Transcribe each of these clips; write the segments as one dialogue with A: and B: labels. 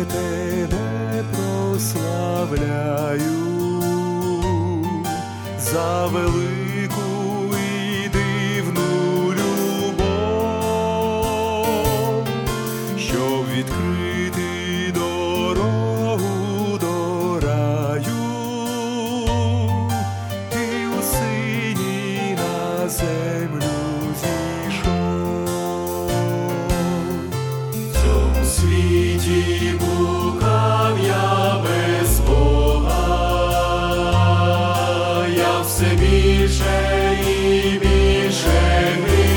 A: тебе прославляю за велику і дивну любов, щоб відкрити дорогу до раю. Ти у сині на землю зійшов. В цьому світі блукав я без Бога, я все більше і більше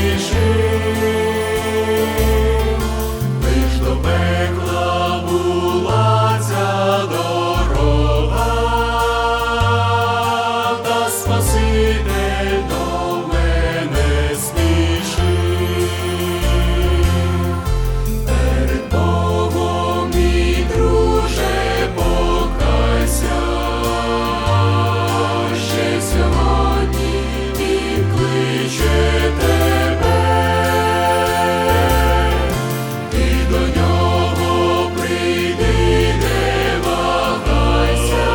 A: грішив, лиш до пекла була ця дорога, та Спаситель до мене спішив. Перед Богом, мій друже, покайся, ще сьогодні Він кличе тебе, ти до нього прийди, не вагайся,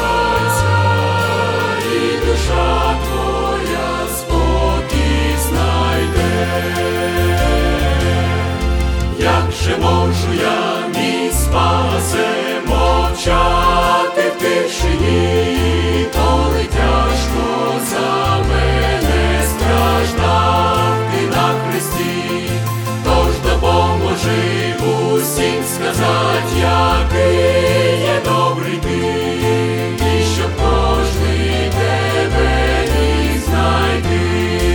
A: і душа твоя спокій знайде. Як же можу я, мій Спасе, мовчати в тишині, коли тяжко за мене страждав ти на хресті? Тож допоможи усім сказать, який є добрий ти, і щоб кожний тебе міг знайти.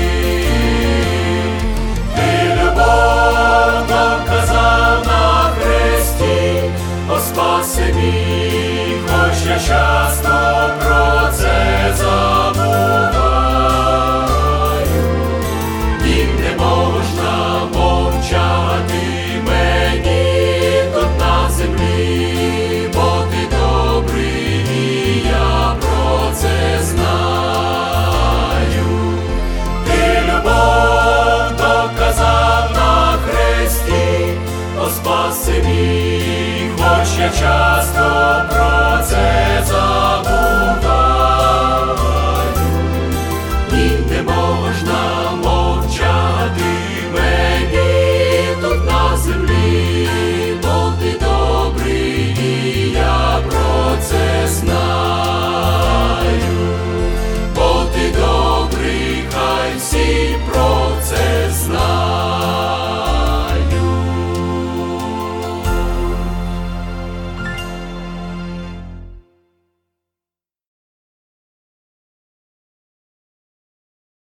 A: Ти любов доказав на хресті, о спаси мій, хоч я часто про це забуваю. Їм не можна мовчати мені тут на землі, бо ти добрий, і я про це знаю. Ти любов доказав на хресті, о спаси мій, хоч я часто